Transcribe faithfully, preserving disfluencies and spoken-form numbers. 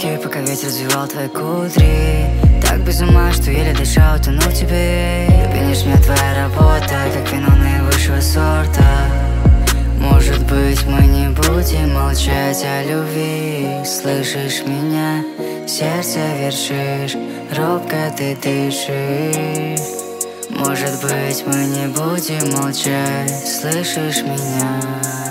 ночи, пока ветер развивал твои кудри. Так без ума, что еле дышал, тону в тебе. Пьянишь меня твоя работа, как вино наивысшего сорта. Может быть, мы не будем молчать о любви. Слышишь меня, сердце вершишь, робко ты дышишь. Может быть, мы не будем молчать. Слышишь меня?